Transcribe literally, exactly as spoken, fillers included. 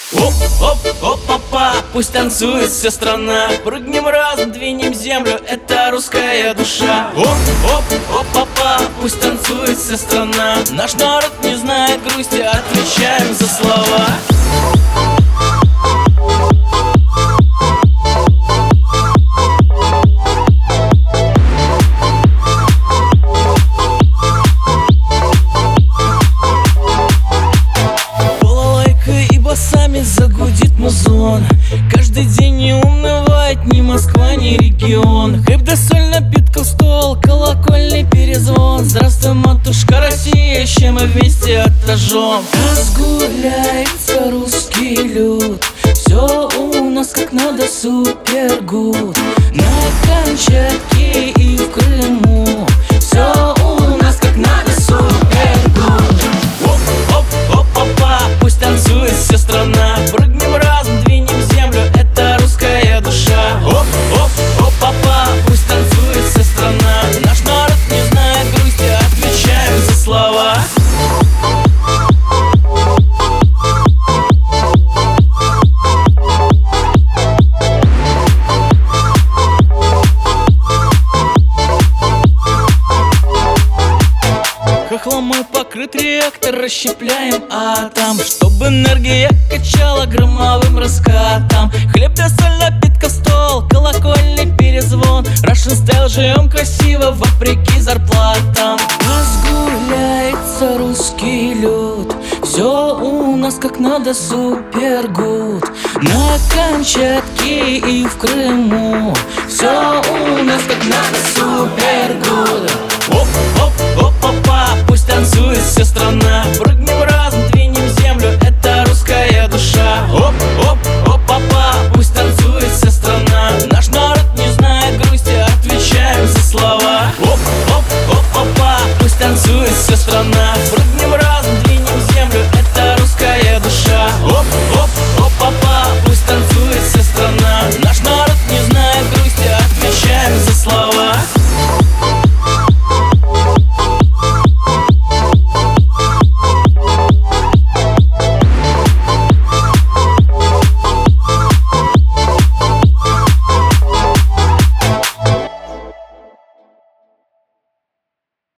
Оп, оп, оп, папа, пусть танцует вся страна. Прыгнем разом, двинем землю, это русская душа. Оп, оп, оп, папа, пусть танцует вся страна. Наш народ не знает грусти, отвечаем за слова. Загудит музон. Каждый день не унывает ни Москва, ни регион. Хлеб да соль, напитков стол, колокольный перезвон. Здравствуй, матушка Россия, чем мы вместе отожжем. Разгуляется русский люд, все у нас как надо супергуд. На Камчатке и в Крыму все у нас как надо супергуд. Оп, оп, оп, папа, пусть танцует вся страна. Прыгнем разом, двинем землю, это русская душа. Оп, оп, оп, папа, пусть танцует вся страна. Наш народ не знает грусти, отвечаем за слова. Хохломой покрыт реактор, расщепляем атом, чтобы энергия качала громовым раскатом. Хлеб да соль, напитков стол, колокольный перезвон. Russian Style, живем красиво, вопреки зарплатам. Разгуляется русский люд, все у нас как надо супергуд. На Камчатке и в Крыму все у нас как надо супергуд. Оп, оп, оп, папа, пусть танцует вся страна. Прыгнем разом,